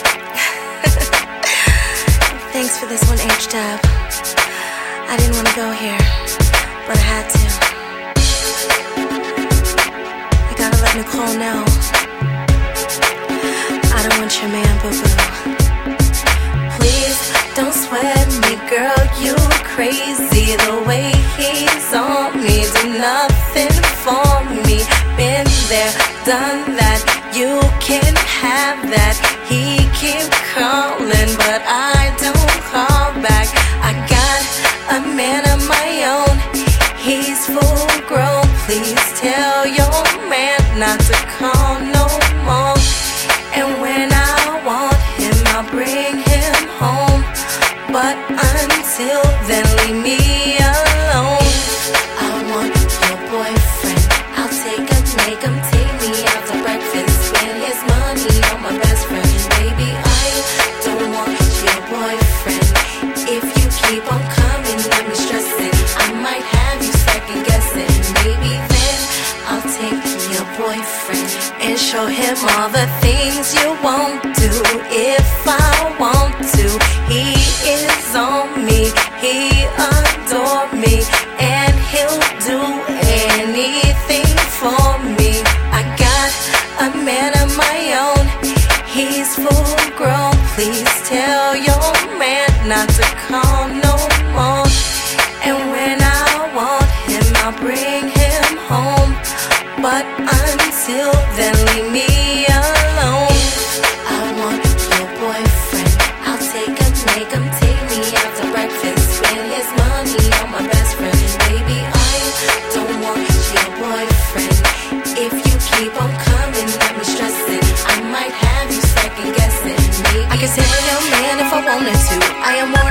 Thanks for this one, H-Dub. I didn't want to go here, but I had to. I gotta let Nicole know I don't want your man, boo-boo. Please don't sweat me, girl, you crazy. The way he's on me, do nothing for me. Been there, done that, you can have that. He keep calling, but I don't call back. I got a man of my own, he's full grown. Please tell your man not to call no more. And when I want him, I'll bring him home. But until then, leave me alone. I want your boyfriend, I'll take him, make him take me out to breakfast. Spend his money on my best friend. Baby, I don't want your boyfriend. If you keep on coming, let me stressing. I might have you second guessing. Maybe then I'll take your boyfriend and show him all the things you won't do. If I want to, he is on me, he adore me, and he'll do anything for me. I got a man of my own, he's full grown. Please tell your man not to call no more. And when I want him, I'll bring him home. But until then, leave me alone. I want your boyfriend, I'll take him, make him take me out to breakfast. Spend his money on my best friend. Baby, I don't want your boyfriend. If you keep on coming, let me stressing. I might have you second guessing. Maybe I can say I'm your man if I wanted to. I am